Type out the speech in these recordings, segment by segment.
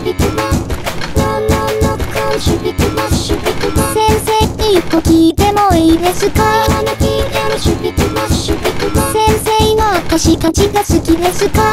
先生一個聞いてもいいですか？先生の私たちが好きですか？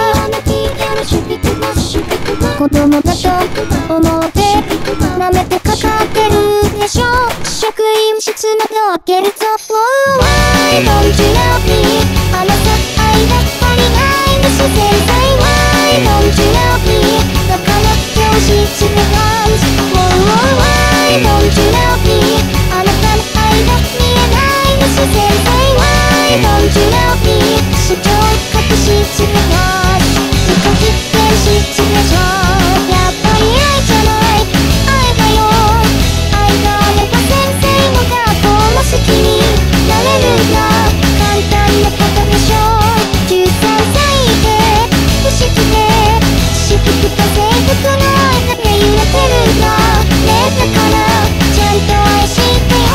子供だと思って舐めてかかってるでしょ。職員室のドア開けると Why don't you love me? あなた愛が足りないんです先生 Why don't you love me? だから教室でダンス Why don't you love me? あなたの愛が見えないんです先生 Why don't you love me? 市長隠し室でダンス自己実験室でしょ。やっぱり愛じゃない愛だよ。愛があれば先生も学校も好きになれるんだ。簡単なことでしょ。13歳で不思議で私服と制服の間で揺れてるんだね。だからちゃんと愛してよ。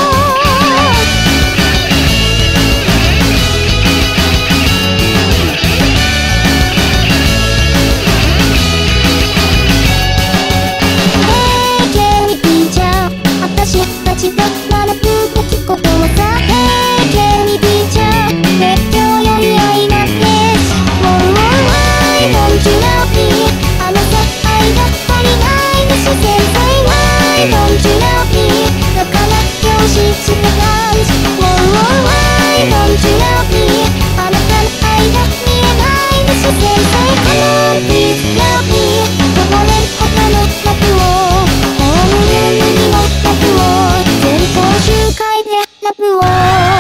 私たちが学ぶべきことはさ Hey Kenny Teacher 熱狂より愛なんです Why don't you love me? あなた愛が足りないんです先生 Why don't you love me? だから教室でダンス Why don't you love me? あなたの愛が見えないんです先生 Come on please love me こぼれる他のラブをホームルームにもラブを全校集会でラブを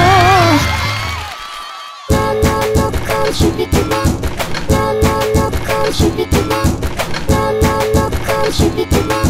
No no no contribute No no no contribute No no no contribute